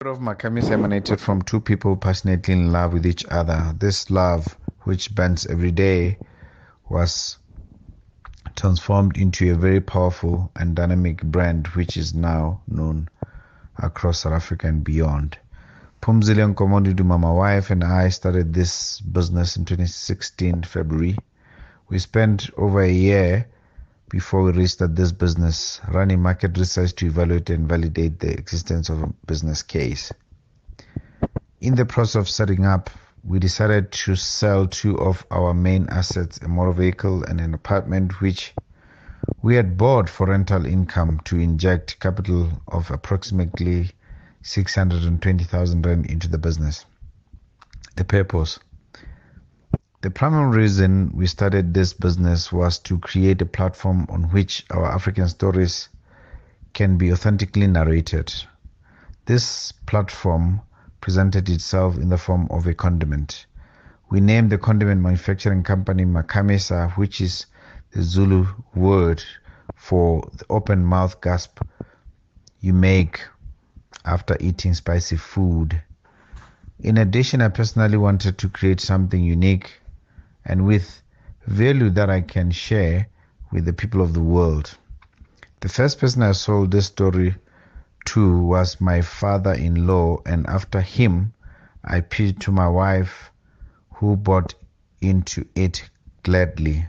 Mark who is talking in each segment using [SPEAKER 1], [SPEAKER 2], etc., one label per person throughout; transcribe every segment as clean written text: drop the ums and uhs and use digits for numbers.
[SPEAKER 1] of Makamis emanated from two people passionately in love with each other. This love, which bends every day, was transformed into a very powerful and dynamic brand which is now known across South Africa and beyond. Phumzile Nkomondi, my wife, and I started this business in 2016 February. We spent over a year before we restarted this business, running market research to evaluate and validate the existence of a business case. In the process of setting up, we decided to sell two of our main assets, a motor vehicle and an apartment, which we had bought for rental income to inject capital of approximately 620,000 rand into the business. The purpose. The primary reason we started this business was to create a platform on which our African stories can be authentically narrated. This platform presented itself in the form of a condiment. We named the condiment manufacturing company Makamesa, which is the Zulu word for the open mouth gasp you make after eating spicy food. In addition, I personally wanted to create something unique and with value that I can share with the people of the world. The first person I sold this story to was my father-in-law, and after him, I pitched to my wife, who bought into it gladly.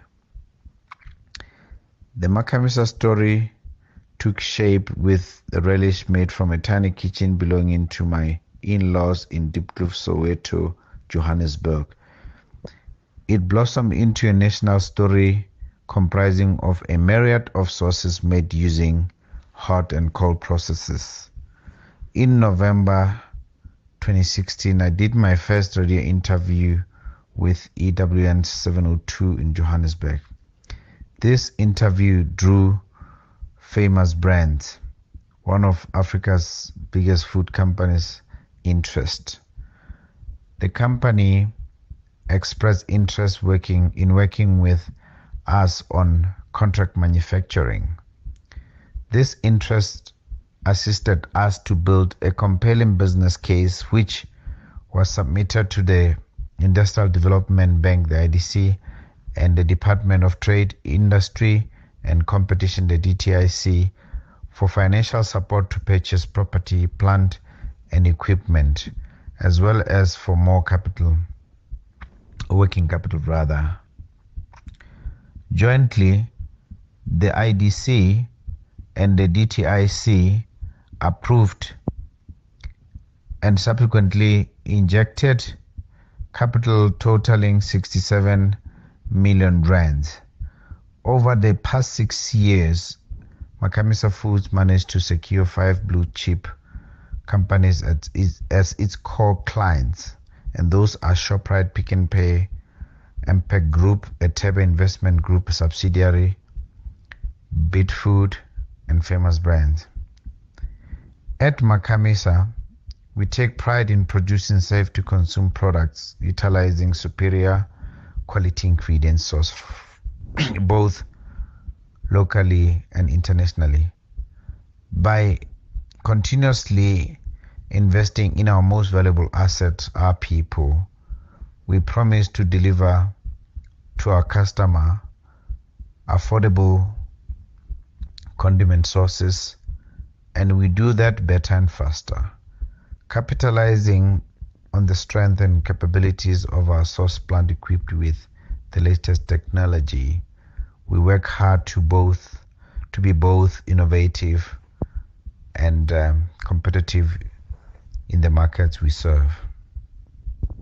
[SPEAKER 1] The Makamesa story took shape with a relish made from a tiny kitchen belonging to my in-laws in Diepkloof, Soweto, Johannesburg. It blossomed into a national story comprising of a myriad of sauces made using hot and cold processes. In November 2016, I did my first radio interview with EWN 702 in Johannesburg. This interview drew Famous Brands, one of Africa's biggest food companies, interest. The company expressed interest in working with us on contract manufacturing. This interest assisted us to build a compelling business case which was submitted to the Industrial Development Bank, the IDC, and the Department of Trade, Industry and Competition, the DTIC, for financial support to purchase property, plant and equipment, as well as for more working capital rather. Jointly, the IDC and the DTIC approved and subsequently injected capital totaling 67 million rands. Over the past 6 years, Makamesa Foods managed to secure 5 blue chip companies as its core clients, and those are Shoprite, Pick n Pay, MPEC Group, a Teba Investment Group subsidiary, Bidfood, and Famous Brands. At Makamesa, we take pride in producing safe-to-consume products utilizing superior quality ingredients sourced both locally and internationally. By continuously investing in our most valuable asset, our people, we promise to deliver to our customer affordable condiment sources, and we do that better and faster. Capitalizing on the strength and capabilities of our source plant equipped with the latest technology, we work hard to be both innovative and competitive in the markets we serve.